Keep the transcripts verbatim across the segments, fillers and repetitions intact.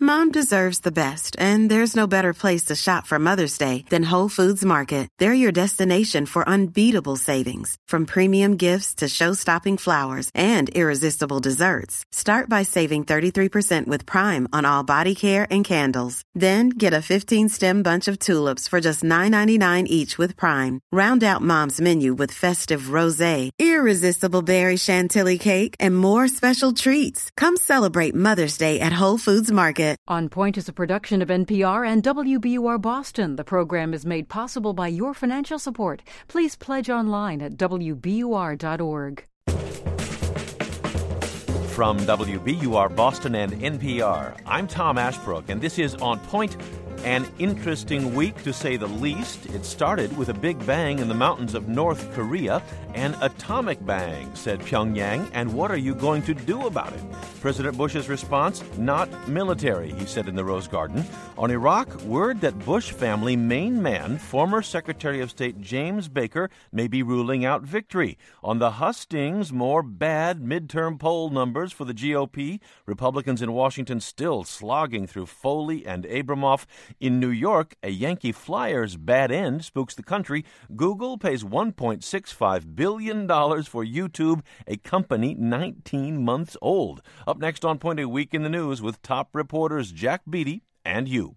Mom deserves the best, and there's no better place to shop for Mother's Day than Whole Foods Market. They're your destination for unbeatable savings, from premium gifts to show-stopping flowers and irresistible desserts. Start by saving thirty-three percent with Prime on all body care and candles. Then get a fifteen-stem bunch of tulips for just nine ninety-nine each with Prime. Round out Mom's menu with festive rosé, irresistible berry chantilly cake, and more special treats. Come celebrate Mother's Day at Whole Foods Market. On Point is a production of N P R and W B U R Boston. The program is made possible by your financial support. Please pledge online at W B U R dot org. From W B U R Boston and N P R, I'm Tom Ashbrook, and this is On Point. An interesting week, to say the least. It started with a big bang in the mountains of North Korea. An atomic bang, said Pyongyang, and what are you going to do about it? President Bush's response, not military, he said in the Rose Garden. On Iraq, word that Bush family main man, former Secretary of State James Baker, may be ruling out victory. On the hustings, more bad midterm poll numbers for the G O P. Republicans in Washington still slogging through Foley and Abramoff. In New York, a Yankee Flyers bad end spooks the country. Google pays one point six five billion dollars for YouTube, a company nineteen months old. Up next on Point, a week in the news with top reporters Jack Beatty and you.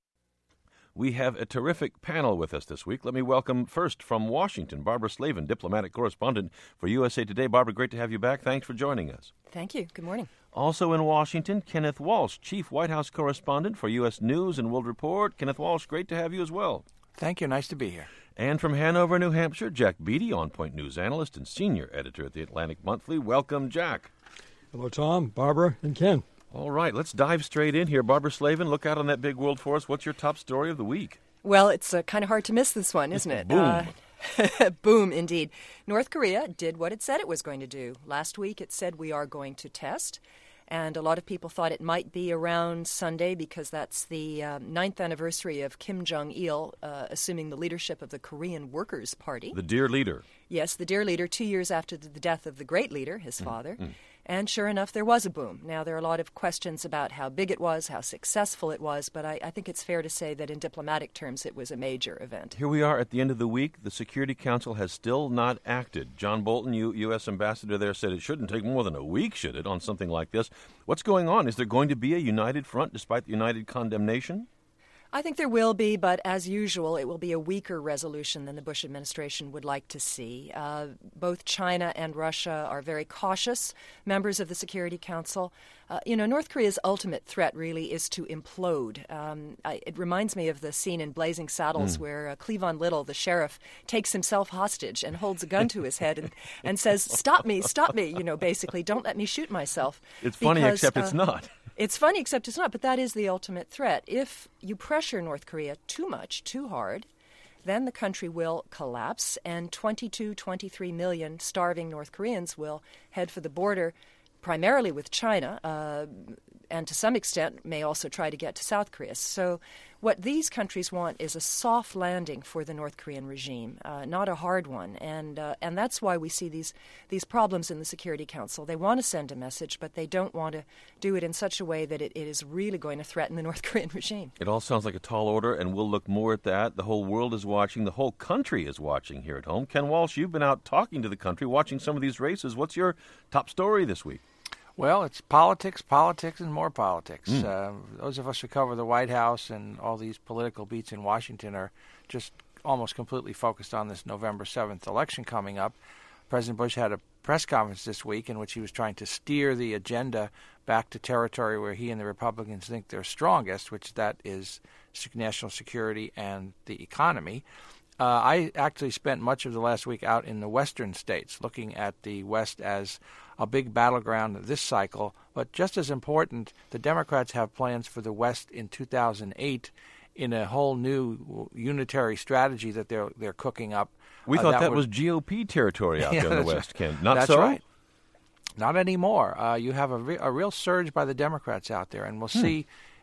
We have a terrific panel with us this week. Let me welcome first from Washington, Barbara Slavin, diplomatic correspondent for U S A Today. Barbara, great to have you back. Thanks for joining us. Thank you. Good morning. Also in Washington, Kenneth Walsh, chief White House correspondent for U S News and World Report. Kenneth Walsh, great to have you as well. Thank you. Nice to be here. And from Hanover, New Hampshire, Jack Beatty, On Point News analyst and senior editor at the Atlantic Monthly. Welcome, Jack. Hello, Tom, Barbara, and Ken. All right, let's dive straight in here. Barbara Slavin, look out on that big world for us. What's your top story of the week? Well, it's uh, kind of hard to miss this one, isn't it? Boom. Uh, boom, indeed. North Korea did what it said it was going to do. Last week it said we are going to test, and a lot of people thought it might be around Sunday because that's the uh, ninth anniversary of Kim Jong-il uh, assuming the leadership of the Korean Workers' Party. The dear leader. Yes, the dear leader, two years after the death of the great leader, his father. Mm. And sure enough, there was a boom. Now, there are a lot of questions about how big it was, how successful it was, but I, I think it's fair to say that in diplomatic terms, it was a major event. Here we are at the end of the week. The Security Council has still not acted. John Bolton, U- U.S. ambassador there, said it shouldn't take more than a week, should it, on something like this. What's going on? Is there going to be a united front despite the united condemnation? I think there will be, but as usual, it will be a weaker resolution than the Bush administration would like to see. Uh, both China and Russia are very cautious members of the Security Council. Uh, you know, North Korea's ultimate threat really is to implode. Um, I, it reminds me of the scene in Blazing Saddles mm. where uh, Cleavon Little, the sheriff, takes himself hostage and holds a gun to his head and, and says, "Stop me, stop me," you know, basically, don't let me shoot myself. It's funny, because, except uh, it's not. It's funny, except it's not, but that is the ultimate threat. If you pressure North Korea too much, too hard, then the country will collapse, and twenty-two, twenty-three million starving North Koreans will head for the border, primarily with China, uh, and to some extent may also try to get to South Korea. So what these countries want is a soft landing for the North Korean regime, uh, not a hard one. And uh, and that's why we see these these problems in the Security Council. They want to send a message, but they don't want to do it in such a way that it, it is really going to threaten the North Korean regime. It all sounds like a tall order, and we'll look more at that. The whole world is watching. The whole country is watching here at home. Ken Walsh, you've been out talking to the country, watching some of these races. What's your top story this week? Well, it's politics, politics, and more politics. Mm. Uh, those of us who cover the White House and all these political beats in Washington are just almost completely focused on this November seventh election coming up. President Bush had a press conference this week in which he was trying to steer the agenda back to territory where he and the Republicans think they're strongest, which that is national security and the economy. Uh, I actually spent much of the last week out in the western states looking at the West as a big battleground this cycle. But just as important, the Democrats have plans for the West in two thousand eight in a whole new unitary strategy that they're they're cooking up. We uh, thought that, that would... was G O P territory out yeah, there in the West, right. Ken. Not that's so? That's right. Not anymore. Uh, you have a, re- a real surge by the Democrats out there, and we'll hmm. see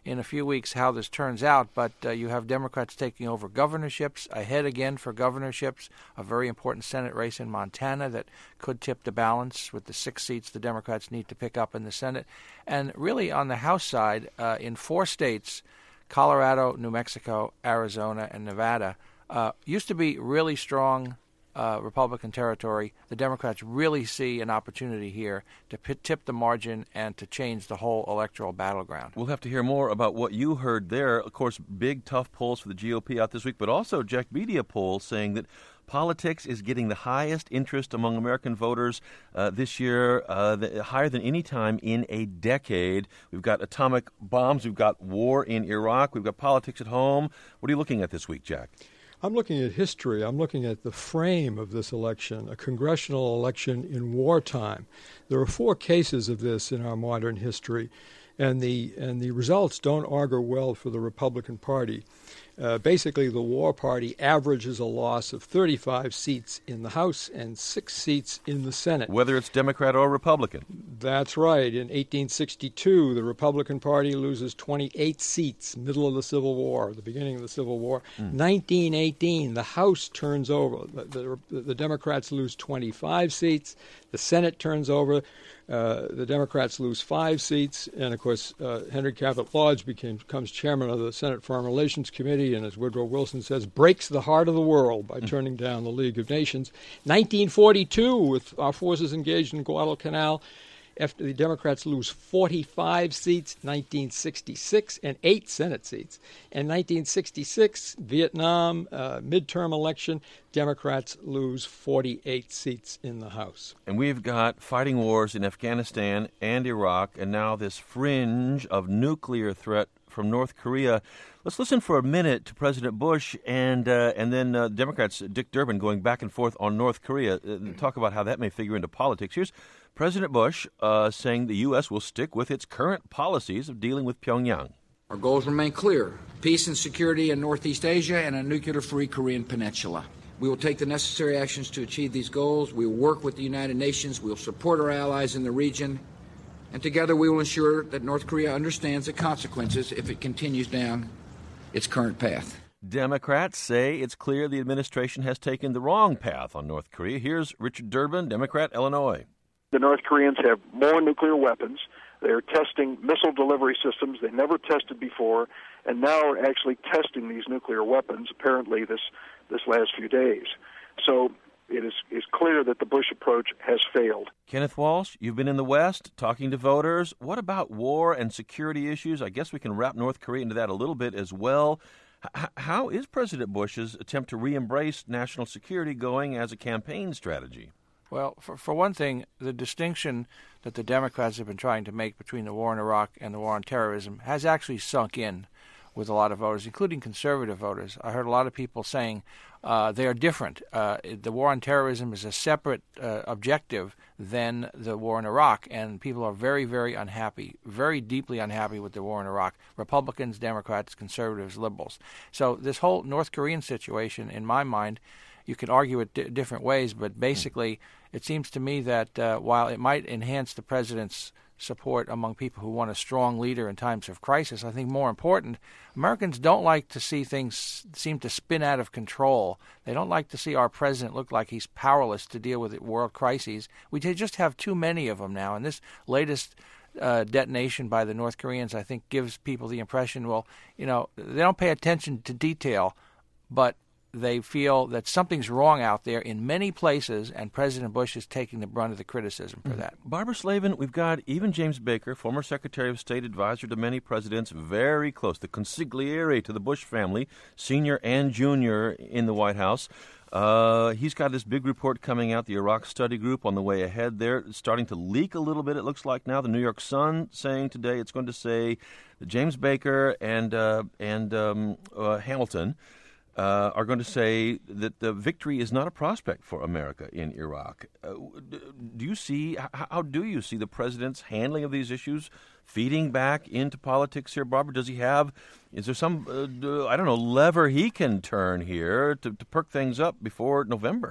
in a few weeks how this turns out, but uh, you have Democrats taking over governorships, ahead again for governorships, a very important Senate race in Montana that could tip the balance with the six seats the Democrats need to pick up in the Senate. And really on the House side, uh, in four states, Colorado, New Mexico, Arizona, and Nevada, uh, used to be really strong Uh, Republican territory. The Democrats really see an opportunity here to p- tip the margin and to change the whole electoral battleground. We'll have to hear more about what you heard there. Of course, big, tough polls for the G O P out this week, but also Jack Media poll saying that politics is getting the highest interest among American voters uh, this year, uh, the, higher than any time in a decade. We've got atomic bombs. We've got war in Iraq. We've got politics at home. What are you looking at this week, Jack? I'm looking at history. I'm looking at the frame of this election, a congressional election in wartime. There are four cases of this in our modern history, and the and the results don't augur well for the Republican Party. Uh, basically, the war party averages a loss of thirty-five seats in the House and six seats in the Senate. Whether it's Democrat or Republican. That's right. In eighteen sixty-two, the Republican Party loses twenty-eight seats, middle of the Civil War, the beginning of the Civil War. Mm. nineteen eighteen, the House turns over. The, the, the Democrats lose twenty-five seats. The Senate turns over. Uh, the Democrats lose five seats. And, of course, uh, Henry Cabot Lodge became, becomes chairman of the Senate Foreign Relations Committee, and as Woodrow Wilson says, breaks the heart of the world by turning down the League of Nations. nineteen forty-two, with our forces engaged in Guadalcanal, after the Democrats lose forty-five seats, nineteen sixty-six, and eight Senate seats. And nineteen sixty-six, Vietnam, uh, midterm election, Democrats lose forty-eight seats in the House. And we've got fighting wars in Afghanistan and Iraq, and now this fringe of nuclear threat from North Korea. Let's listen for a minute to President Bush and uh, and then uh, Democrats, Dick Durbin, going back and forth on North Korea. Uh, talk about how that may figure into politics. Here's President Bush uh, saying the U S will stick with its current policies of dealing with Pyongyang. Our goals remain clear: peace and security in Northeast Asia and a nuclear-free Korean peninsula. We will take the necessary actions to achieve these goals. We will work with the United Nations. We will support our allies in the region. And together we will ensure that North Korea understands the consequences if it continues down its current path. Democrats say it's clear the administration has taken the wrong path on North Korea. Here's Richard Durbin, Democrat, Illinois. The North Koreans have more nuclear weapons. They're testing missile delivery systems they never tested before, and now are actually testing these nuclear weapons, apparently this, this last few days. So it is, is clear that the Bush approach has failed. Kenneth Walsh, you've been in the West talking to voters. What about war and security issues? I guess we can wrap North Korea into that a little bit as well. H- how is President Bush's attempt to re-embrace national security going as a campaign strategy? Well, for, for one thing, the distinction that the Democrats have been trying to make between the war in Iraq and the war on terrorism has actually sunk in with a lot of voters, including conservative voters. I heard a lot of people saying uh, they are different. Uh, the war on terrorism is a separate uh, objective than the war in Iraq, and people are very, very unhappy, very deeply unhappy with the war in Iraq. Republicans, Democrats, conservatives, liberals. So this whole North Korean situation, in my mind, you could argue it d- different ways, but basically it seems to me that uh, while it might enhance the president's support among people who want a strong leader in times of crisis, I think more important, Americans don't like to see things seem to spin out of control. They don't like to see our president look like he's powerless to deal with world crises. We just have too many of them now, and this latest uh, detonation by the North Koreans, I think, gives people the impression, well, you know, they don't pay attention to detail, but they feel that something's wrong out there in many places, and President Bush is taking the brunt of the criticism for that. Barbara Slavin, we've got even James Baker, former Secretary of State, advisor to many presidents, very close, the consigliere to the Bush family, senior and junior in the White House. Uh, he's got this big report coming out, the Iraq Study Group, on the way ahead there. It's starting to leak a little bit, it looks like now. The New York Sun saying today it's going to say that James Baker and, uh, and um, uh, Hamilton Uh, are going to say that the victory is not a prospect for America in Iraq. Uh, do you see, how, how do you see the president's handling of these issues feeding back into politics here, Barbara? Does he have, is there some, uh, I don't know, lever he can turn here to, to perk things up before November?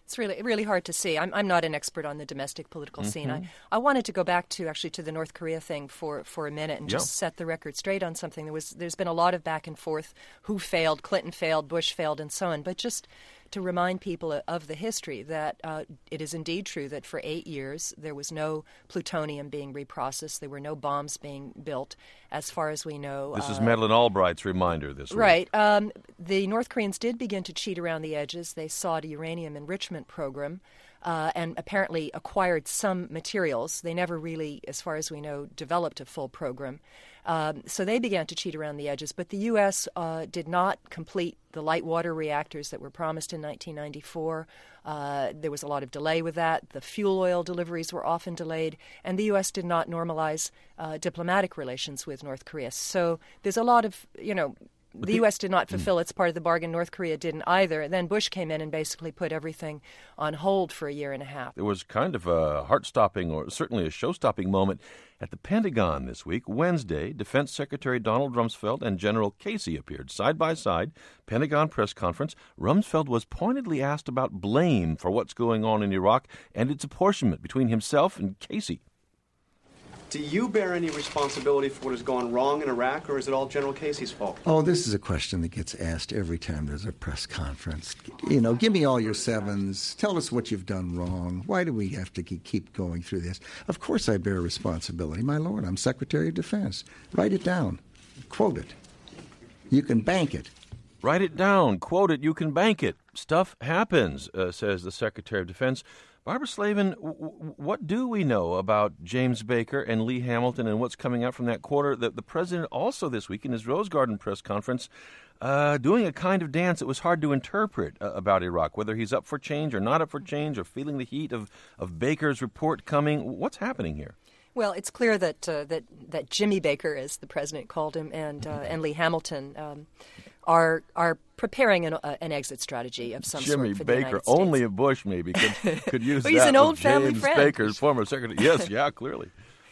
It's really really hard to see. I'm I'm not an expert on the domestic political mm-hmm. scene. I, I wanted to go back to actually to the North Korea thing for, for a minute and just yeah. set the record straight on something. There was there's been a lot of back and forth. Who failed? Clinton failed. Bush failed, and so on. But just to remind people of the history that uh, it is indeed true that for eight years there was no plutonium being reprocessed. There were no bombs being built, as far as we know. This uh, is Madeleine Albright's reminder this week. Right. Um, the North Koreans did begin to cheat around the edges. They sought a uranium enrichment program uh, and apparently acquired some materials. They never really, as far as we know, developed a full program. Um, so they began to cheat around the edges. But the U S uh, did not complete the light water reactors that were promised in nineteen ninety-four. Uh, there was a lot of delay with that. The fuel oil deliveries were often delayed. And the U S did not normalize uh, diplomatic relations with North Korea. So there's a lot of, you know, the, the U S did not fulfill its part of the bargain. North Korea didn't either. Then Bush came in and basically put everything on hold for a year and a half. There was kind of a heart-stopping or certainly a show-stopping moment at the Pentagon this week. Wednesday, Defense Secretary Donald Rumsfeld and General Casey appeared side by side. Pentagon press conference. Rumsfeld was pointedly asked about blame for what's going on in Iraq and its apportionment between himself and Casey. Do you bear any responsibility for what has gone wrong in Iraq, or is it all General Casey's fault? Oh, this is a question that gets asked every time there's a press conference. You know, give me all your sevens. Tell us what you've done wrong. Why do we have to keep going through this? Of course I bear responsibility. My Lord, I'm Secretary of Defense. Write it down. Quote it. You can bank it. Write it down. Quote it. You can bank it. Stuff happens, uh, says the Secretary of Defense. Barbara Slavin, w- what do we know about James Baker and Lee Hamilton and what's coming out from that quarter? The, the president also this week in his Rose Garden press conference uh, doing a kind of dance that was hard to interpret uh, about Iraq, whether he's up for change or not up for change or feeling the heat of, of Baker's report coming. What's happening here? Well, it's clear that uh, that that Jimmy Baker, as the president called him, and uh, and Lee Hamilton um, are are preparing an, uh, an exit strategy of some Jimmy sort for Baker, the United States. only a Bush maybe could could use well, that. He's an old with family James friend. Baker's former secretary. Yes, yeah, clearly.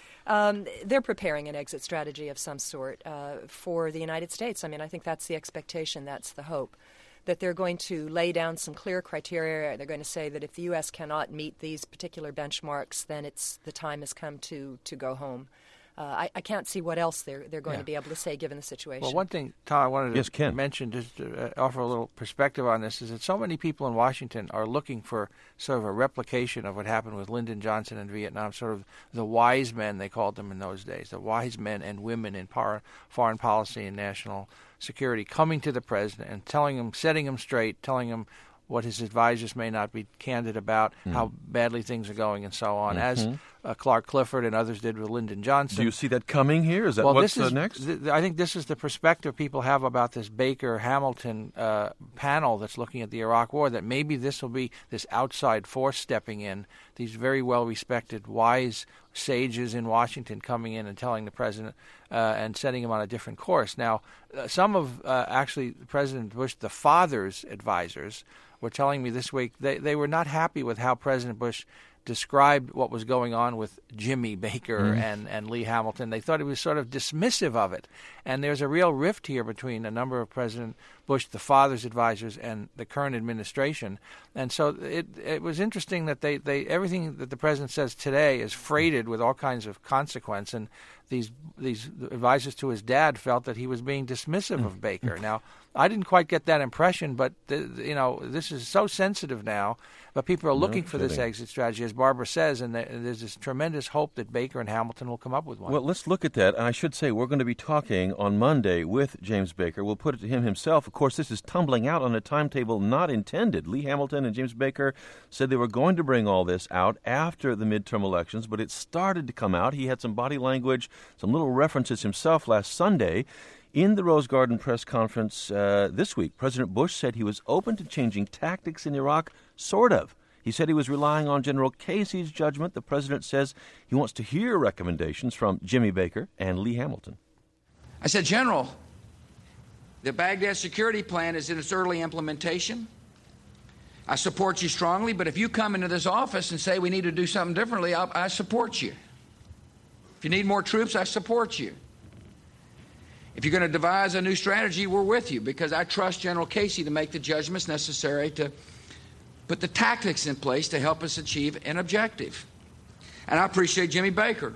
Um, they're preparing an exit strategy of some sort uh, for the United States. I mean, I think that's the expectation. That's the hope. That they're going to lay down some clear criteria. They're going to say that if the U S cannot meet these particular benchmarks, then it's the time has come to, to go home. Uh, I, I can't see what else they're they're going yeah. to be able to say given the situation. Well, one thing, Tom, I wanted to yes, Ken. mention, just to uh, offer a little perspective on this, is that so many people in Washington are looking for sort of a replication of what happened with Lyndon Johnson in Vietnam, sort of the wise men, they called them in those days, the wise men and women in par- foreign policy and national security, coming to the president and telling him, setting him straight, telling him what his advisors may not be candid about, mm. how badly things are going, and so on, mm-hmm. as uh, Clark Clifford and others did with Lyndon Johnson. Do you see that coming here? Is that well, what's this is, uh, next? Th- I think this is the perspective people have about this Baker-Hamilton uh, panel that's looking at the Iraq War, that maybe this will be this outside force stepping in, these very well-respected, wise sages in Washington coming in and telling the president uh, and setting him on a different course. Now, uh, some of uh, actually President Bush, the father's advisors, were telling me this week they, they were not happy with how President Bush described what was going on with Jimmy Baker mm. and, and Lee Hamilton. They thought he was sort of dismissive of it. And there's a real rift here between a number of President Bush, the father's advisors, and the current administration. And so it it was interesting that they, they everything that the president says today is freighted with all kinds of consequence. And these these advisors to his dad felt that he was being dismissive mm. of Baker. Now, I didn't quite get that impression, but the, you know, this is so sensitive now. But people are looking no for this exit strategy, as Barbara says, and there's this tremendous hope that Baker and Hamilton will come up with one. Well, let's look at that. And I should say we're going to be talking on Monday with James Baker. We'll put it to him himself. Of course, this is tumbling out on a timetable not intended. Lee Hamilton and James Baker said they were going to bring all this out after the midterm elections, but it started to come out. He had some body language, some little references himself last Sunday. In the Rose Garden press conference uh, this week, President Bush said he was open to changing tactics in Iraq, sort of. He said he was relying on General Casey's judgment. The president says he wants to hear recommendations from Jimmy Baker and Lee Hamilton. I said, General, the Baghdad security plan is in its early implementation. I support you strongly, but if you come into this office and say we need to do something differently, I'll, I support you. If you need more troops, I support you. If you're going to devise a new strategy, we're with you, because I trust General Casey to make the judgments necessary to put the tactics in place to help us achieve an objective. And I appreciate Jimmy Baker,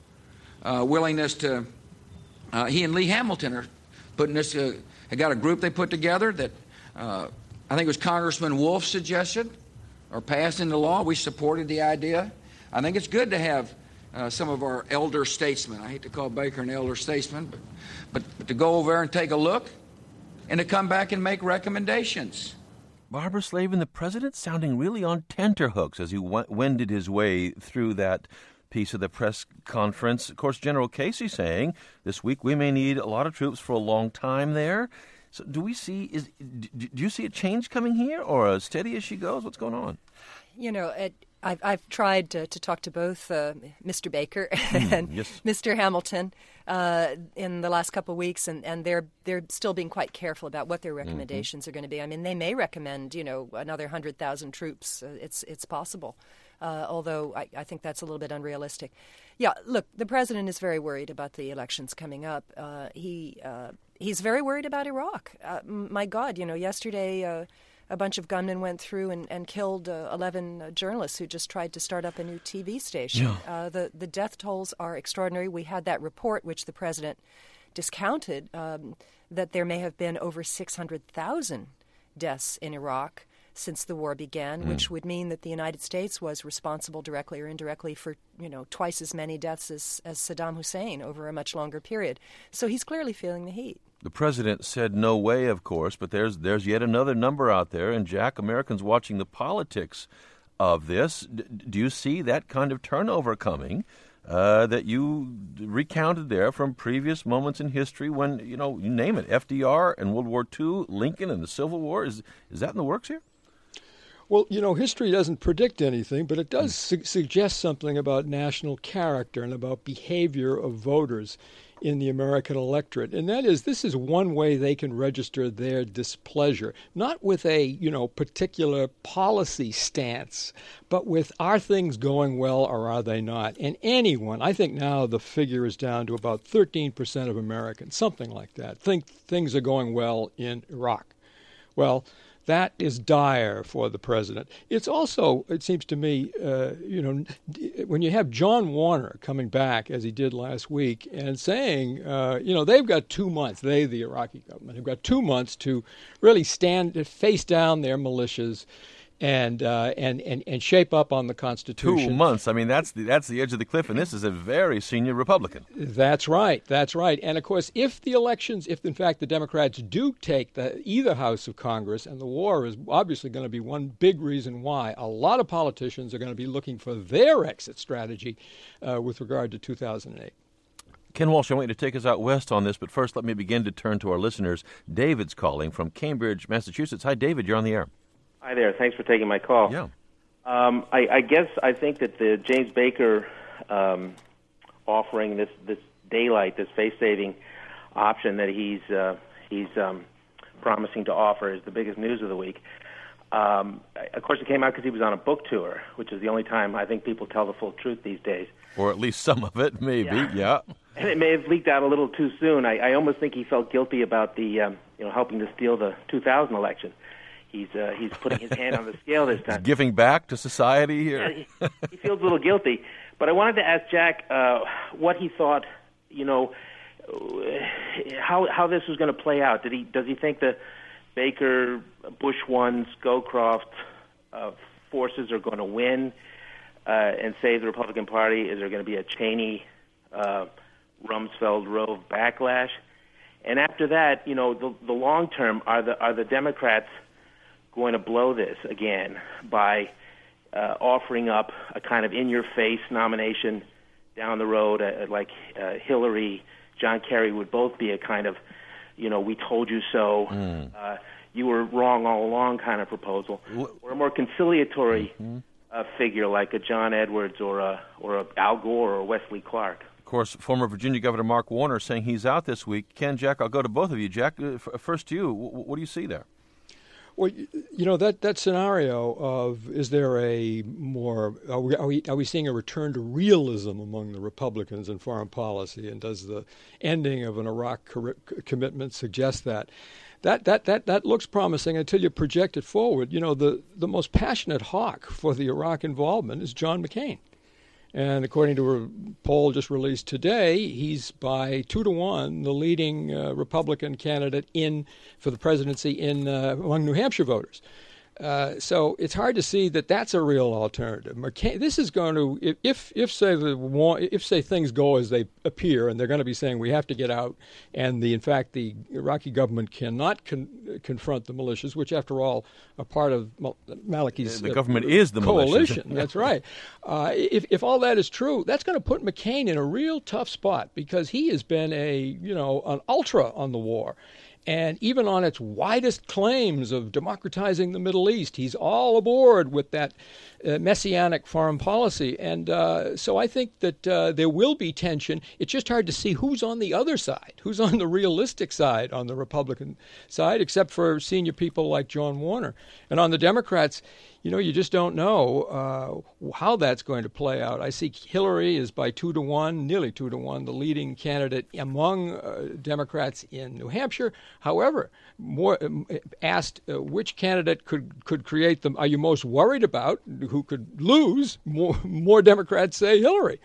uh, willingness to, uh, he and Lee Hamilton are putting this, uh, they got a group they put together that uh, I think it was Congressman Wolf suggested or passed into law. We supported the idea. I think it's good to have uh, some of our elder statesmen, I hate to call Baker an elder statesman, but, but, but to go over there and take a look and to come back and make recommendations. Barbara Slavin, the president sounding really on tenterhooks as he w- wended his way through that piece of the press conference. Of course, General Casey saying this week we may need a lot of troops for a long time there. So do we see, is, do you see a change coming here or a steady as she goes? What's going on? You know, it, I've, I've tried to, to talk to both uh, Mister Baker and mm, yes. Mister Hamilton uh, in the last couple of weeks, and, and they're they're still being quite careful about what their recommendations mm-hmm. are going to be. I mean, they may recommend, you know, another one hundred thousand troops. Uh, it's it's possible, uh, although I, I think that's a little bit unrealistic. Yeah, look, the president is very worried about the elections coming up. Uh, he uh, he's very worried about Iraq. Uh, my God, you know, yesterday. Uh, A bunch of gunmen went through and, and killed uh, eleven uh, journalists who just tried to start up a new T V station. Yeah. Uh, the, the death tolls are extraordinary. We had that report, which the president discounted, um, that there may have been over six hundred thousand deaths in Iraq since the war began, mm. which would mean that the United States was responsible directly or indirectly for, you know, twice as many deaths as, as Saddam Hussein over a much longer period. So he's clearly feeling the heat. The president said no way, of course, but there's there's yet another number out there. And, Jack, Americans watching the politics of this, d- do you see that kind of turnover coming uh, that you recounted there from previous moments in history when, you know, you name it, F D R and World War Two, Lincoln and the Civil War? Is, is that in the works here? Well, you know, history doesn't predict anything, but it does mm. su- suggest something about national character and about behavior of voters in the American electorate. And that is, this is one way they can register their displeasure, not with a, you know, particular policy stance, but with are things going well or are they not? And anyone, I think now the figure is down to about thirteen percent of Americans, something like that, think things are going well in Iraq. Well, that is dire for the president. It's also, it seems to me, uh, you know, when you have John Warner coming back, as he did last week, and saying, uh, you know, they've got two months, they, the Iraqi government, have got two months to really stand, face down their militias and uh, and, and and shape up on the Constitution. Two months. I mean, that's the, that's the edge of the cliff, and this is a very senior Republican. That's right. That's right. And, of course, if the elections, if, in fact, the Democrats do take the, either house of Congress, and the war is obviously going to be one big reason why, a lot of politicians are going to be looking for their exit strategy uh, with regard to two thousand eight. Ken Walsh, I want you to take us out west on this, but first let me begin to turn to our listeners. David's calling from Cambridge, Massachusetts. Hi, David. You're on the air. Hi there. Thanks for taking my call. Yeah. Um, I, I guess I think that the James Baker um, offering this, this daylight, this face-saving option that he's uh, he's um, promising to offer is the biggest news of the week. Um, of course, it came out because he was on a book tour, which is the only time I think people tell the full truth these days. Or at least some of it, maybe. Yeah. yeah. And it may have leaked out a little too soon. I, I almost think he felt guilty about the um, you know helping to steal the two thousand election. He's uh, he's putting his hand on the scale this time. He's giving back to society here. Yeah, he, he feels a little guilty. But I wanted to ask Jack uh, what he thought, you know, how how this was going to play out. Did he does he think the Baker, Bush one, Scowcroft uh, forces are going to win uh, and save the Republican Party? Is there going to be a Cheney, uh, Rumsfeld, Rove backlash? And after that, you know, the, the long term, are the are the Democrats going to blow this again by uh, offering up a kind of in-your-face nomination down the road, uh, like uh, Hillary, John Kerry would both be a kind of, you know, we told you so, mm. uh, you were wrong all along kind of proposal, or a more conciliatory mm-hmm. uh, figure like a John Edwards or a or a Al Gore or Wesley Clark. Of course, former Virginia Governor Mark Warner saying he's out this week. Ken, Jack, I'll go to both of you. Jack, uh, f- first to you. W- what do you see there? Well, you know, that, that scenario of is there a more are we, are we are we seeing a return to realism among the Republicans in foreign policy, and does the ending of an Iraq cor- commitment suggest that? That that that that looks promising until you project it forward. You know, the the most passionate hawk for the Iraq involvement is John McCain. And according to a poll just released today, he's by two to one the leading uh, Republican candidate in for the presidency in uh, among New Hampshire voters. Uh, so it's hard to see that that's a real alternative. McCain, this is going to, if, if if say the if say things go as they appear, and they're going to be saying we have to get out, and the in fact the Iraqi government cannot con, confront the militias, which after all are part of Maliki's the uh, government is the coalition. militia. That's right. Uh, if if all that is true, that's going to put McCain in a real tough spot because he has been a you know an ultra on the war. And even on its widest claims of democratizing the Middle East, he's all aboard with that uh, messianic foreign policy. And uh, so I think that uh, there will be tension. It's just hard to see who's on the other side, who's on the realistic side, on the Republican side, except for senior people like John Warner. And on the Democrats, you know, you just don't know uh, how that's going to play out. I see Hillary is by two to one, nearly two to one, the leading candidate among uh, Democrats in New Hampshire. However, more um, asked uh, which candidate could, could create them, are you most worried about, who could lose, more, more Democrats say Hillary.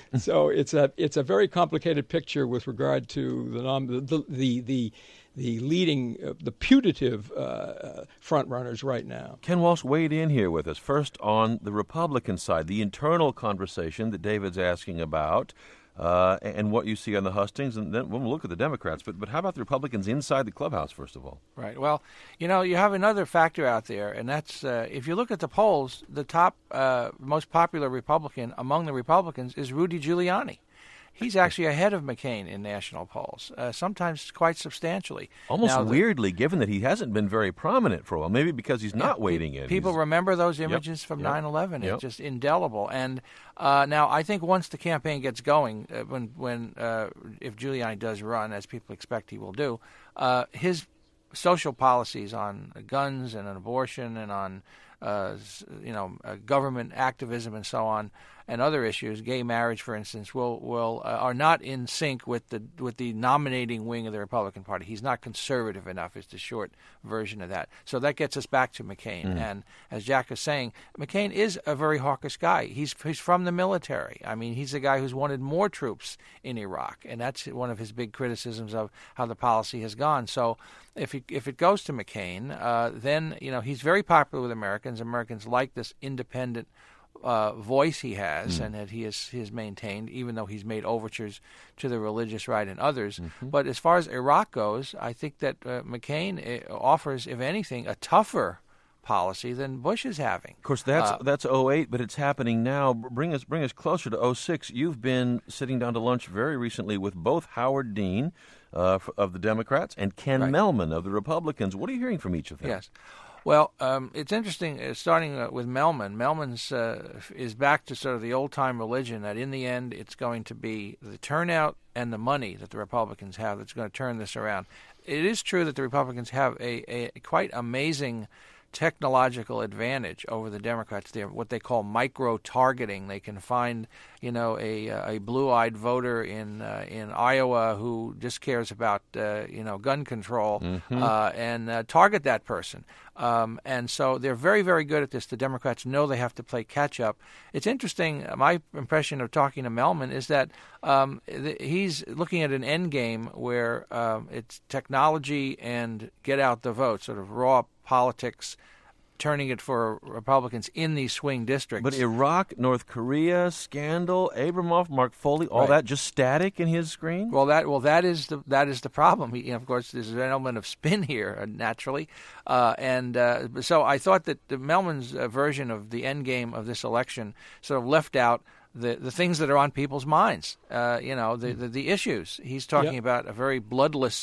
So it's a it's a very complicated picture with regard to the nom- the the, the the leading, uh, the putative uh, front runners right now. Ken Walsh weighed in here with us. First on the Republican side, the internal conversation that David's asking about, uh, and what you see on the hustings, and then we'll look at the Democrats. But but how about the Republicans inside the clubhouse, first of all? Right. Well, you know, you have another factor out there, and that's uh, if you look at the polls, the top, uh, most popular Republican among the Republicans is Rudy Giuliani. He's actually ahead of McCain in national polls, uh, sometimes quite substantially. Almost now, the, weirdly, given that he hasn't been very prominent for a while, maybe because he's not yeah, wading in. People he's, remember those images yep, from yep, nine eleven. yep. It's just indelible. And uh, now I think once the campaign gets going, uh, when when uh, if Giuliani does run, as people expect he will do, uh, his social policies on guns and on abortion and on uh, you know uh, government activism and so on, and other issues, gay marriage, for instance, will will uh, are not in sync with the with the nominating wing of the Republican Party. He's not conservative enough, is the short version of that. So that gets us back to McCain. Mm. And as Jack is saying, McCain is a very hawkish guy. He's he's from the military. I mean, he's a guy who's wanted more troops in Iraq, and that's one of his big criticisms of how the policy has gone. So if he, if it goes to McCain, uh, then you know he's very popular with Americans. Americans like this independent Uh, voice he has, mm. and that he has he has maintained, even though he's made overtures to the religious right and others. Mm-hmm. But as far as Iraq goes, I think that uh, McCain uh, offers, if anything, a tougher policy than Bush is having. Of course, that's uh, that's oh eight, but it's happening now. Bring us bring us closer to oh six. You've been sitting down to lunch very recently with both Howard Dean uh, of the Democrats and Ken right. Mehlman of the Republicans. What are you hearing from each of them? Yes. Well, um, it's interesting, uh, starting uh, with Mehlman. Mehlman's uh, is back to sort of the old-time religion that in the end it's going to be the turnout and the money that the Republicans have that's going to turn this around. It is true that the Republicans have a, a quite amazing technological advantage over the Democrats. They're what they call micro-targeting. They can find, you know, a a blue-eyed voter in uh, in Iowa who just cares about uh, you know gun control mm-hmm. uh, and uh, target that person. Um, and so they're very, very good at this. The Democrats know they have to play catch-up. It's interesting. My impression of talking to Mehlman is that um, th- he's looking at an end game where um, it's technology and get out the vote, sort of raw politics, turning it for Republicans in these swing districts. But Iraq, North Korea, scandal, Abramoff, Mark Foley, all right. that just static in his screen? Well, that well that is the that is the problem. He, of course, there's an element of spin here, uh, naturally. Uh, and uh, so I thought that the Mehlman's uh, version of the end game of this election sort of left out the, the things that are on people's minds, uh, you know, the, the, the issues. He's talking yep. about a very bloodless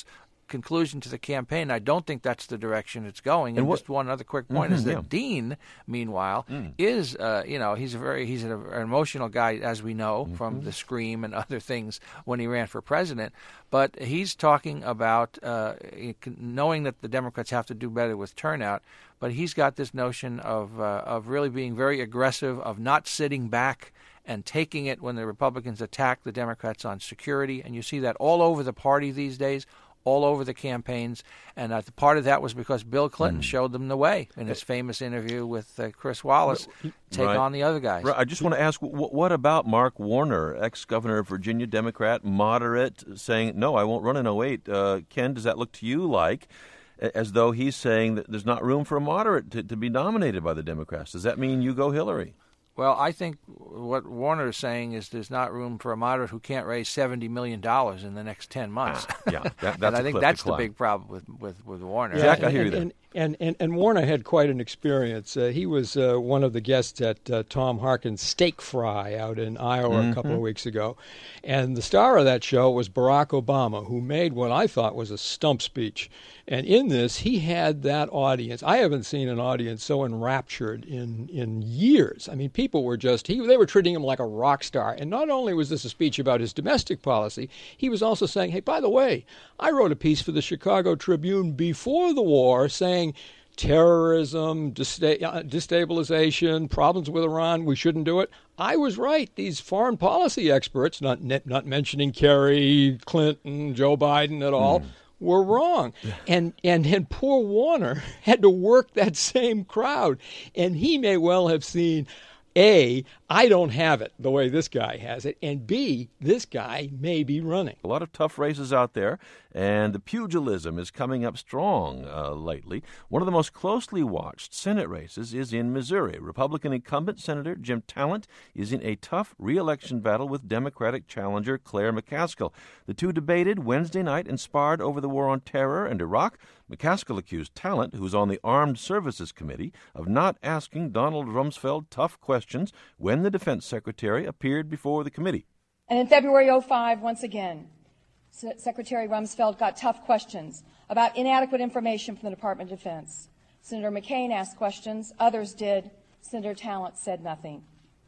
conclusion to the campaign. I don't think that's the direction it's going. And, and what, just one other quick point mm-hmm, is that yeah. Dean, meanwhile, mm. is uh, you know he's a very he's an, an emotional guy, as we know mm-hmm. from the Scream and other things when he ran for president. But he's talking about uh, knowing that the Democrats have to do better with turnout. But he's got this notion of uh, of really being very aggressive, of not sitting back and taking it when the Republicans attack the Democrats on security. And you see that all over the party these days, all over the campaigns. And uh, part of that was because Bill Clinton mm. showed them the way in his famous interview with uh, Chris Wallace, take right. on the other guys. Right. I just want to ask, w- what about Mark Warner, ex-governor of Virginia, Democrat, moderate, saying, no, I won't run in oh eight. Uh, Ken, does that look to you like as though he's saying that there's not room for a moderate to, to be nominated by the Democrats? Does that mean you go Hillary? Well, I think what Warner is saying is there's not room for a moderate who can't raise seventy million dollars in the next ten months. Ah, yeah, that, that's and I a think that's the big problem with, with, with Warner. Yeah, Jack, and, I hear and, you there. And, and, and, and Warner had quite an experience. Uh, he was uh, one of the guests at uh, Tom Harkin's Steak Fry out in Iowa mm-hmm. a couple of weeks ago. And the star of that show was Barack Obama, who made what I thought was a stump speech. And in this, he had that audience. I haven't seen an audience so enraptured in, in years. I mean, people were just, he, they were treating him like a rock star. And not only was this a speech about his domestic policy, he was also saying, hey, by the way, I wrote a piece for the Chicago Tribune before the war saying terrorism, desta- destabilization, problems with Iran, we shouldn't do it. I was right. These foreign policy experts, not not mentioning Kerry, Clinton, Joe Biden at all, mm. were wrong. And, and and poor Warner had to work that same crowd. And he may well have seen, A, I don't have it the way this guy has it, and B, this guy may be running. A lot of tough races out there, and the pugilism is coming up strong uh, lately. One of the most closely watched Senate races is in Missouri. Republican incumbent Senator Jim Talent is in a tough re-election battle with Democratic challenger Claire McCaskill. The two debated Wednesday night and sparred over the war on terror and Iraq. McCaskill accused Talent, who's on the Armed Services Committee, of not asking Donald Rumsfeld tough questions when the defense secretary appeared before the committee. And in February oh five, once again, S- Secretary Rumsfeld got tough questions about inadequate information from the Department of Defense. Senator McCain asked questions, others did. Senator Talent said nothing.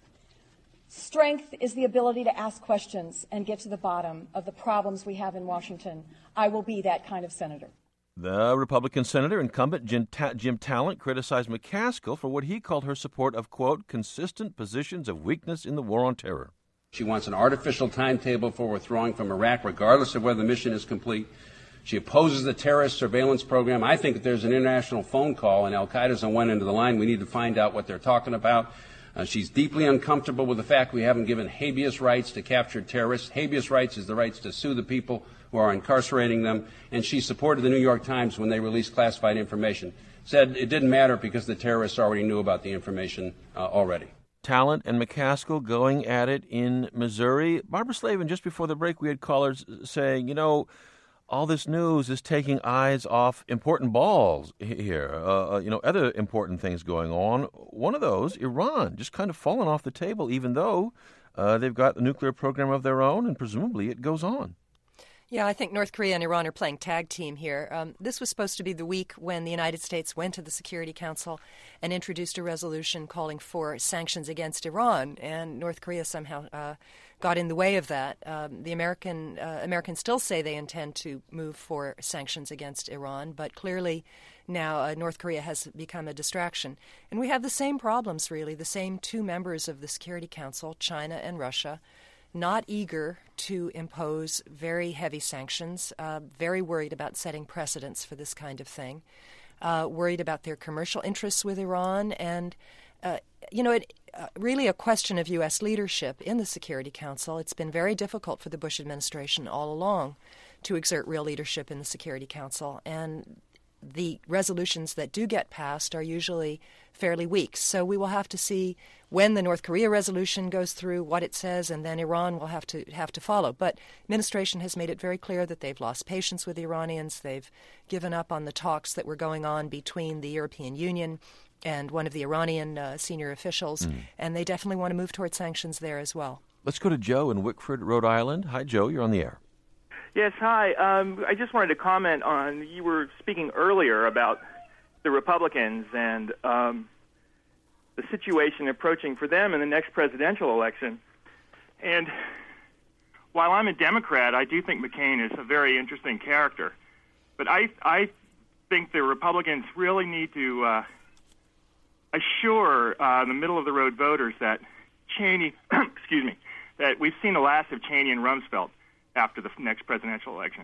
Strength is the ability to ask questions and get to the bottom of the problems we have in Washington. I will be that kind of senator. The Republican senator, incumbent Jim, Ta- Jim Talent, criticized McCaskill for what he called her support of, quote, consistent positions of weakness in the war on terror. She wants an artificial timetable for withdrawing from Iraq, regardless of whether the mission is complete. She opposes the terrorist surveillance program. I think that there's an international phone call and Al-Qaeda's on one end of the line. We need to find out what they're talking about. Uh, she's deeply uncomfortable with the fact we haven't given habeas rights to captured terrorists. Habeas rights is the rights to sue the people who are incarcerating them, and she supported the New York Times when they released classified information. Said it didn't matter because the terrorists already knew about the information uh, already. Talent and McCaskill going at it in Missouri. Barbara Slavin, just before the break, we had callers saying, you know, all this news is taking eyes off important balls here. Uh, you know, other important things going on. One of those, Iran, just kind of fallen off the table, even though uh, they've got a nuclear program of their own, and presumably it goes on. Yeah, I think North Korea and Iran are playing tag team here. Um, this was supposed to be the week when the United States went to the Security Council and introduced a resolution calling for sanctions against Iran, and North Korea somehow uh, got in the way of that. Um, the American uh, Americans still say they intend to move for sanctions against Iran, but clearly now uh, North Korea has become a distraction. And we have the same problems, really, the same two members of the Security Council, China and Russia, not eager to impose very heavy sanctions, uh, very worried about setting precedents for this kind of thing, uh, worried about their commercial interests with Iran, and, uh, you know, it uh, really a question of U S leadership in the Security Council. It's been very difficult for the Bush administration all along to exert real leadership in the Security Council, and the resolutions that do get passed are usually fairly weak. So we will have to see when the North Korea resolution goes through, what it says, and then Iran will have to have to follow. But administration has made it very clear that they've lost patience with the Iranians. They've given up on the talks that were going on between the European Union and one of the Iranian uh, senior officials, mm. and they definitely want to move toward sanctions there as well. Let's go to Joe in Wickford, Rhode Island. Hi, Joe. You're on the air. Yes, hi. Um, I just wanted to comment on, you were speaking earlier about the Republicans and um, the situation approaching for them in the next presidential election. And while I'm a Democrat, I do think McCain is a very interesting character. But I, I think the Republicans really need to uh, assure uh, the middle-of-the-road voters that Cheney, excuse me, that we've seen the last of Cheney and Rumsfeld after the next presidential election.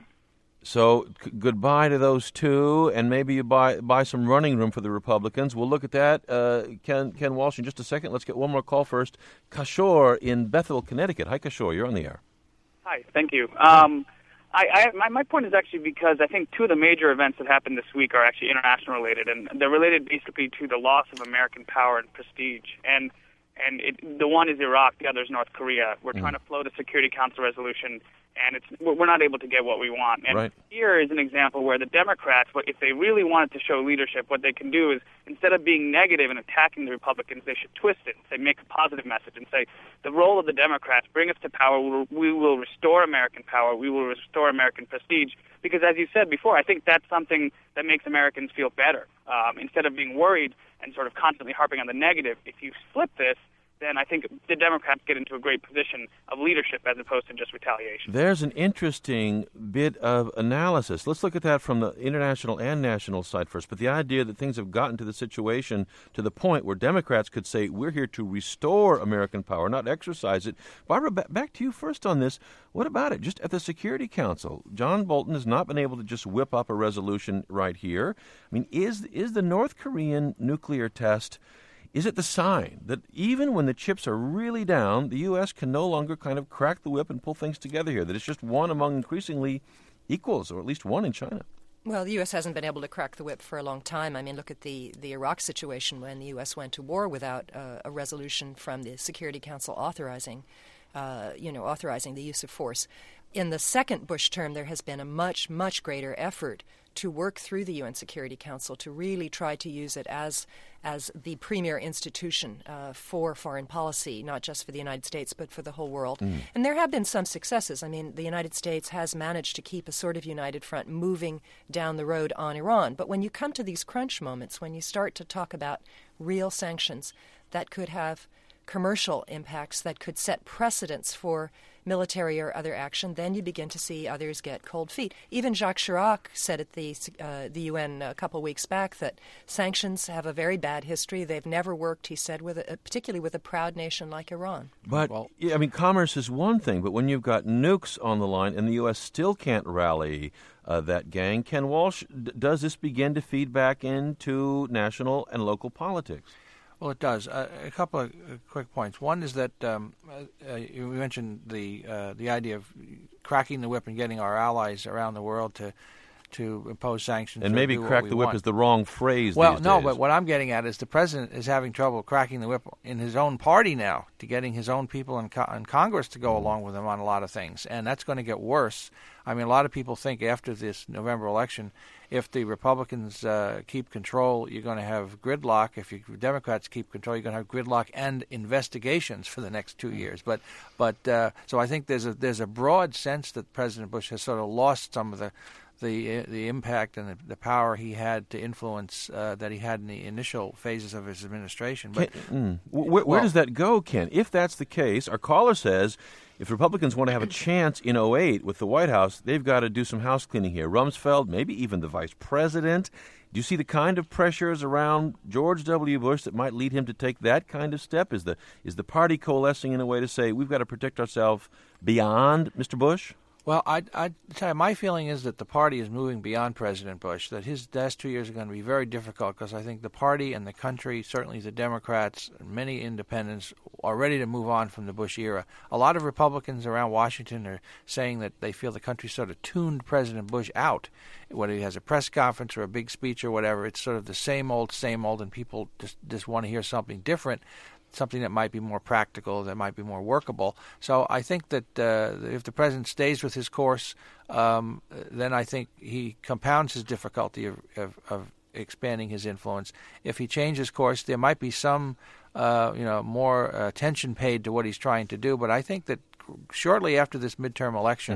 So c- goodbye to those two, and maybe you buy buy some running room for the Republicans. We'll look at that. Uh, Ken, Ken Walsh, in just a second. Let's get one more call first. Kishore in Bethel, Connecticut. Hi, Kishore. You're on the air. Hi, thank you. Um, I, I, my, my point is actually because I think two of the major events that happened this week are actually international related, and they're related basically to the loss of American power and prestige. And and it, the one is Iraq, the other is North Korea. We're mm. trying to float a Security Council resolution, and it's we're not able to get what we want. And right. here is an example where the Democrats, if they really wanted to show leadership, what they can do is, instead of being negative and attacking the Republicans, they should twist it and say, make a positive message and say, the role of the Democrats, bring us to power, we will restore American power, we will restore American prestige. Because as you said before, I think that's something that makes Americans feel better. Um, instead of being worried and sort of constantly harping on the negative, if you flip this, then I think the Democrats get into a great position of leadership as opposed to just retaliation. There's an interesting bit of analysis. Let's look at that from the international and national side first. But the idea that things have gotten to the situation to the point where Democrats could say, we're here to restore American power, not exercise it. Barbara, back to you first on this. What about it? Just at the Security Council, John Bolton has not been able to just whip up a resolution right here. I mean, is is the North Korean nuclear test, is it the sign that even when the chips are really down, the U S can no longer kind of crack the whip and pull things together here, that it's just one among increasingly equals, or at least one in China? Well, the U S hasn't been able to crack the whip for a long time. I mean, look at the, the Iraq situation when the U S went to war without uh, a resolution from the Security Council authorizing, uh, you know, authorizing the use of force. In the second Bush term, there has been a much, much greater effort to work through the U N Security Council to really try to use it as as the premier institution uh, for foreign policy, not just for the United States, but for the whole world. Mm. And there have been some successes. I mean, the United States has managed to keep a sort of united front moving down the road on Iran. But when you come to these crunch moments, when you start to talk about real sanctions that could have commercial impacts, that could set precedents for military or other action, then you begin to see others get cold feet. Even Jacques Chirac said at the uh, the U N a couple of weeks back that sanctions have a very bad history. They've never worked, he said, with a, particularly with a proud nation like Iran. But, well, I mean, commerce is one thing, but when you've got nukes on the line and the U S still can't rally uh, that gang, Ken Walsh, d- does this begin to feed back into national and local politics? Well, it does. Uh, a couple of uh, quick points. One is that um, uh, you mentioned the uh, the idea of cracking the whip and getting our allies around the world to to impose sanctions. And maybe crack the whip want. is the wrong phrase Well, these no, days. but what I'm getting at is the president is having trouble cracking the whip in his own party now to getting his own people in, co- in Congress to go along with him on a lot of things. And that's going to get worse. I mean, a lot of people think after this November election, if the Republicans uh, keep control, you're going to have gridlock. If you Democrats keep control, you're going to have gridlock and investigations for the next two years. But, but uh, so I think there's a there's a broad sense that President Bush has sort of lost some of the the the impact and the, the power he had to influence uh, that he had in the initial phases of his administration. But Ken, mm, where, where well, does that go, Ken? If that's the case, our caller says if Republicans want to have a chance in oh eight with the White House, they've got to do some house cleaning here. Rumsfeld, maybe even the vice president. Do you see the kind of pressures around George W. Bush that might lead him to take that kind of step? Is the is the party coalescing in a way to say we've got to protect ourselves beyond Mister Bush? Well, I I tell you, my feeling is that the party is moving beyond President Bush, that his last two years are going to be very difficult because I think the party and the country, certainly the Democrats and many independents, are ready to move on from the Bush era. A lot of Republicans around Washington are saying that they feel the country sort of tuned President Bush out. Whether he has a press conference or a big speech or whatever, it's sort of the same old, same old, and people just, just want to hear something different. Something that might be more practical, that might be more workable. So I think that uh, if the president stays with his course, um, then I think he compounds his difficulty of, of, of expanding his influence. If he changes course, there might be some, uh, you know, more attention paid to what he's trying to do. But I think that shortly after this midterm election, mm.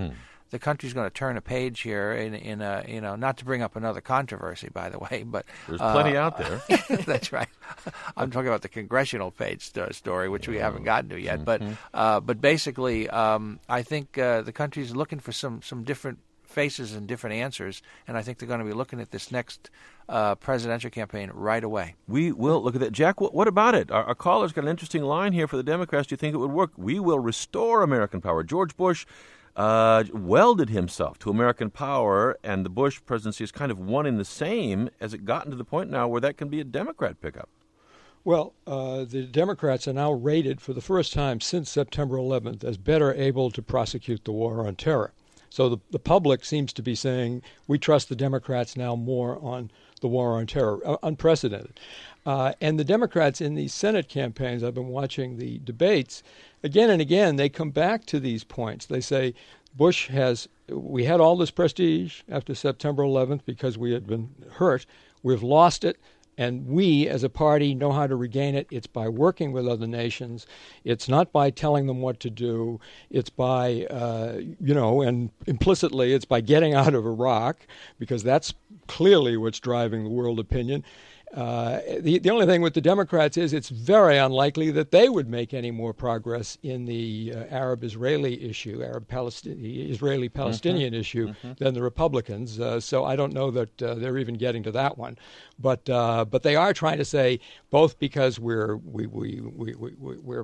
the country's going to turn a page here in, in a, you know, not to bring up another controversy, by the way, but there's plenty uh, out there. That's right. I'm talking about the congressional page st- story, which we haven't gotten to yet. Mm-hmm. But uh, but basically, um, I think uh, the country's looking for some some different faces and different answers, and I think they're going to be looking at this next uh, presidential campaign right away. We will look at that. Jack, what, what about it? Our, our caller's got an interesting line here for the Democrats. Do you think it would work? We will restore American power. George Bush uh, welded himself to American power, and the Bush presidency is kind of one in the same. Has it gotten to the point now where that can be a Democrat pickup? Well, uh, the Democrats are now rated for the first time since September eleventh as better able to prosecute the war on terror. So the, the public seems to be saying we trust the Democrats now more on the war on terror, uh, unprecedented. Uh, and the Democrats in these Senate campaigns, I've been watching the debates, again and again, they come back to these points. They say Bush has, we had all this prestige after September eleventh because we had been hurt. We've lost it. And we, as a party, know how to regain it. It's by working with other nations. It's not by telling them what to do. It's by, uh, you know, and implicitly, it's by getting out of Iraq, because that's clearly what's driving the world opinion. Uh, the, the only thing with the Democrats is it's very unlikely that they would make any more progress in the uh, Arab-Israeli issue, Arab-Palestinian, Israeli-Palestinian mm-hmm. issue mm-hmm. than the Republicans. Uh, so I don't know that uh, they're even getting to that one. But uh, but they are trying to say, both because we're we we we we we're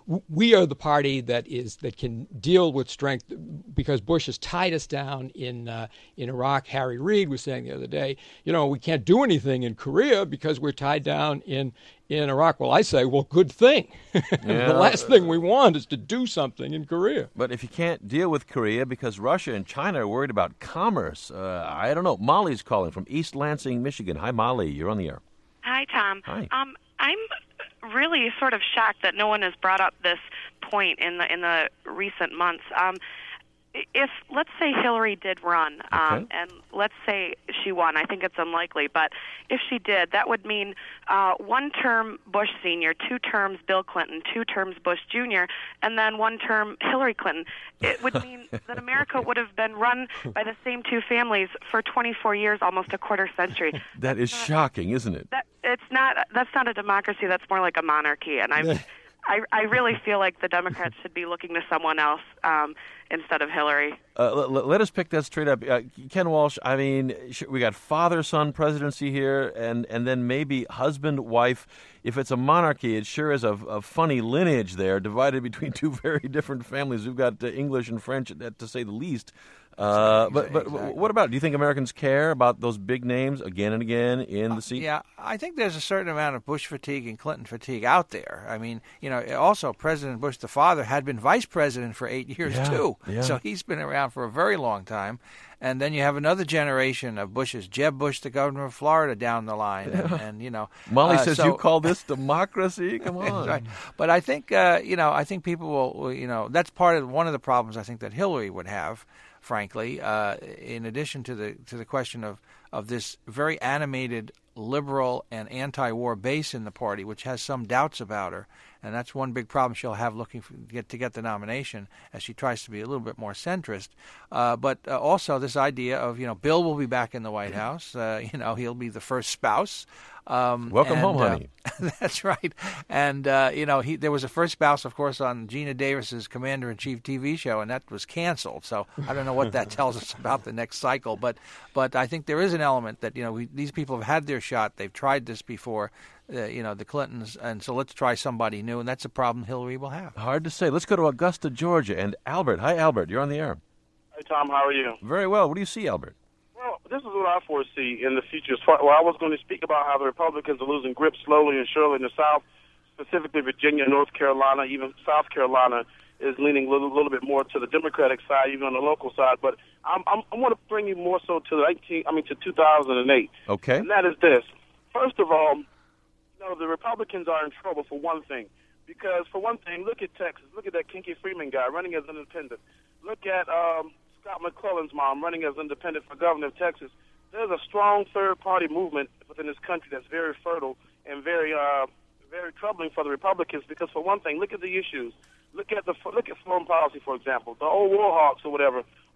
we are the party that is that can deal with strength, because Bush has tied us down in uh, in Iraq. Harry Reid was saying the other day, you know, we can't do anything in Korea because we're tied down in in Iraq. Well, I say, well, good thing. Yeah. The last thing we want is to do something in Korea. But if you can't deal with Korea because Russia and China are worried about commerce, uh, I don't know. Molly's calling from East Lansing, Michigan. Hi, Molly. You're on the air. Hi, Tom. Hi. Um, I'm really sort of shocked that no one has brought up this point in the in the recent months. Um, if, let's say, Hillary did run, um, okay. and let's say she won, I think it's unlikely, but if she did, that would mean uh, one term Bush Senior, two terms Bill Clinton, two terms Bush Junior, and then one term Hillary Clinton. It would mean that America would have been run by the same two families for twenty-four years, almost a quarter century. That is shocking, isn't it? That, it's not. That's not a democracy. That's more like a monarchy, and I'm. I, I really feel like the Democrats should be looking to someone else um, instead of Hillary. Uh, let, let us pick that straight up. Uh, Ken Walsh, I mean, we got father-son presidency here, and, and then maybe husband-wife. If it's a monarchy, it sure is a, a funny lineage there, divided between two very different families. We've got uh, English and French, to say the least. Uh, but but exactly. What about, do you think Americans care about those big names again and again in the seat? Uh, yeah, I think there's a certain amount of Bush fatigue and Clinton fatigue out there. I mean, you know, also President Bush, the father, had been vice president for eight years, yeah, too. Yeah. So he's been around for a very long time. And then you have another generation of Bushes, Jeb Bush, the governor of Florida, down the line. Yeah. And, and, you know. Molly uh, says, so, you call this democracy? Come on. Right. But I think, uh, you know, I think people will, you know, that's part of one of the problems I think that Hillary would have. Frankly, uh, in addition to the to the question of, of this very animated liberal and anti-war base in the party, which has some doubts about her, and that's one big problem she'll have looking for, get to get the nomination as she tries to be a little bit more centrist. Uh, but uh, also this idea of, you know, Bill will be back in the White House. Uh, you know, he'll be the first spouse. Um, Welcome and, home, honey. Uh, that's right. And, uh, you know, he there was a first spouse, of course, on Gina Davis's Commander-in-Chief T V show, and that was canceled. So I don't know what that tells us about the next cycle. But but I think there is an element that, you know, we, these people have had their shot. They've tried this before, uh, you know, the Clintons. And so let's try somebody new. And that's a problem Hillary will have. Hard to say. Let's go to Augusta, Georgia. And Albert. Hi, Albert. You're on the air. Hey, Tom. How are you? Very well. What do you see, Albert? Well, this is what I foresee in the future. Well, I was going to speak about how the Republicans are losing grip slowly and surely in the South, specifically Virginia, North Carolina, even South Carolina is leaning a little, little bit more to the Democratic side, even on the local side. But I'm, I'm, I want to bring you more so to the nineteen, I mean to two thousand eight. Okay. And that is this. First of all, you know, the Republicans are in trouble for one thing. Because for one thing, look at Texas. Look at that Kinky Freeman guy running as an independent. Look at um, Scott McClellan's mom running as independent for governor of Texas. There's a strong third-party movement within this country that's very fertile and very, uh, very troubling for the Republicans. Because for one thing, look at the issues. Look at the look at foreign policy, for example. The old war hawks or whatever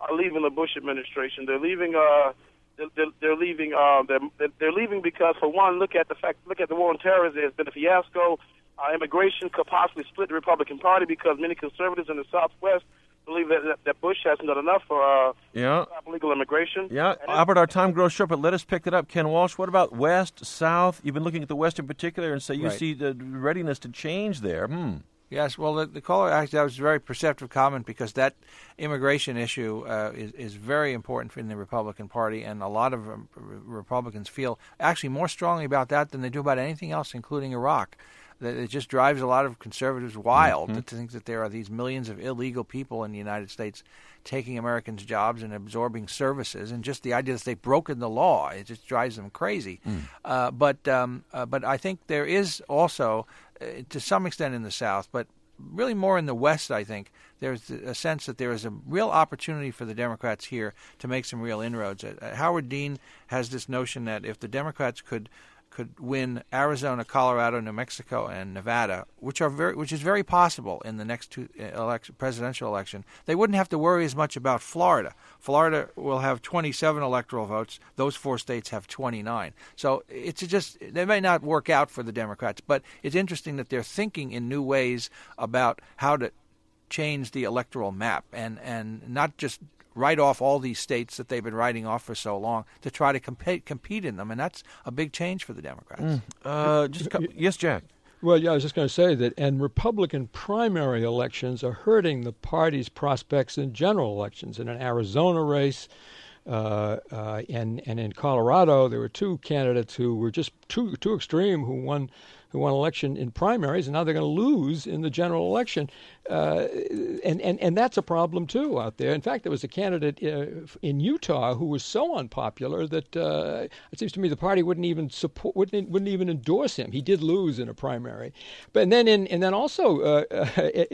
are leaving the Bush administration. They're leaving. Uh, they're, they're leaving. Uh, they're, they're leaving because, for one, look at the fact. Look at the war on terrorism. It's been a fiasco. Uh, immigration could possibly split the Republican Party because many conservatives in the Southwest believe that, that, that Bush hasn't done enough for uh, yeah. legal immigration. Yeah, Albert, our time grows short, but let us pick it up. Ken Walsh, what about West, South? You've been looking at the West in particular, and say you right. see the readiness to change there. Hmm. Yes, well, the, the caller actually, that was a very perceptive comment because that immigration issue uh, is, is very important in the Republican Party, and a lot of um, Republicans feel actually more strongly about that than they do about anything else, including Iraq. It just drives a lot of conservatives wild mm-hmm. to think that there are these millions of illegal people in the United States taking Americans' jobs and absorbing services, and just the idea that they've broken the law, it just drives them crazy. Mm. Uh, but um, uh, but I think there is also, uh, to some extent in the South, but really more in the West, I think, there's a sense that there is a real opportunity for the Democrats here to make some real inroads. Uh, Howard Dean has this notion that if the Democrats could could win Arizona, Colorado, New Mexico, and Nevada, which are very, which is very possible in the next two election, presidential election, they wouldn't have to worry as much about Florida. Florida will have twenty-seven electoral votes. Those four states have twenty-nine. So it's just, they may not work out for the Democrats, but it's interesting that they're thinking in new ways about how to change the electoral map and, and not just write off all these states that they've been writing off for so long to try to compete compete in them, and that's a big change for the Democrats. Mm. Uh, just co- yes, Jack. Well, yeah, I was just going to say that, and Republican primary elections are hurting the party's prospects in general elections. In an Arizona race, uh, uh, and and in Colorado, there were two candidates who were just too too extreme who won. who won election in primaries, and now they're going to lose in the general election. Uh, and, and, and that's a problem, too, out there. In fact, there was a candidate uh, in Utah who was so unpopular that uh, it seems to me the party wouldn't even support, wouldn't, wouldn't even endorse him. He did lose in a primary. But and then in, and then also uh,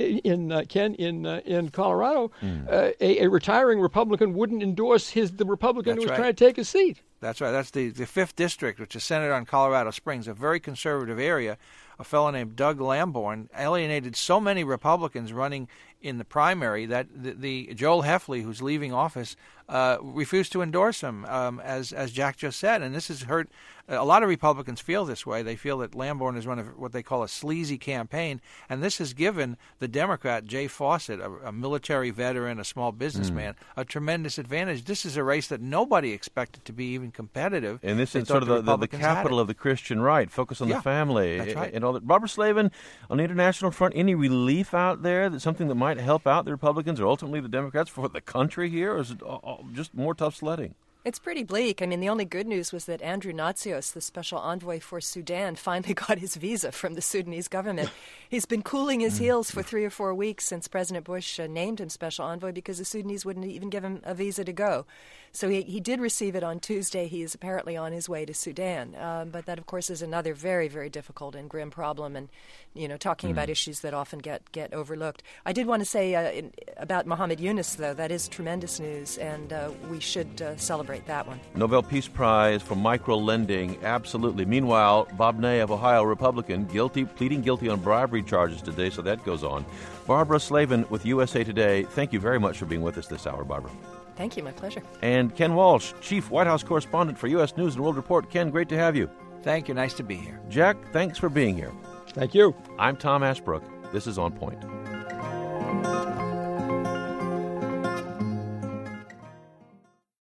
in uh, Ken in uh, in Colorado, mm. uh, a, a retiring Republican wouldn't endorse his the Republican That's who was right. trying to take his seat. That's right. That's the, the fifth district, which is centered on Colorado Springs, a very conservative area. A fellow named Doug Lamborn alienated so many Republicans running in the primary that the, the Joel Heffley, who's leaving office, uh, refused to endorse him, um, as as Jack just said. And this has hurt. A lot of Republicans feel this way. They feel that Lamborn has run a, what they call a sleazy campaign, and this has given the Democrat, Jay Fawcett, a, a military veteran, a small businessman, mm. a tremendous advantage. This is a race that nobody expected to be even competitive. And this they is sort of the, the, the Republicans capital of the Christian right, focus on yeah, the family. That's right. And all that. Barbara Slavin, on the international front, any relief out there, that something that might help out the Republicans or ultimately the Democrats for the country here, or is it all, just more tough sledding? It's pretty bleak. I mean, the only good news was that Andrew Natsios, the special envoy for Sudan, finally got his visa from the Sudanese government. He's been cooling his heels for three or four weeks since President Bush uh, named him special envoy because the Sudanese wouldn't even give him a visa to go. So he, he did receive it on Tuesday. He is apparently on his way to Sudan. Um, but that, of course, is another very, very difficult and grim problem, and, you know, talking mm. about issues that often get, get overlooked. I did want to say uh, in, about Muhammad Yunus, though, that is tremendous news, and uh, we should uh, celebrate that one. Nobel Peace Prize for micro-lending, absolutely. Meanwhile, Bob Ney of Ohio, Republican, guilty, pleading guilty on bribery charges today, so that goes on. Barbara Slavin with U S A Today, thank you very much for being with us this hour, Barbara. Thank you, my pleasure. And Ken Walsh, Chief White House Correspondent for U S News and World Report. Ken, great to have you. Thank you. Nice to be here. Jack, thanks for being here. Thank you. I'm Tom Ashbrook. This is On Point.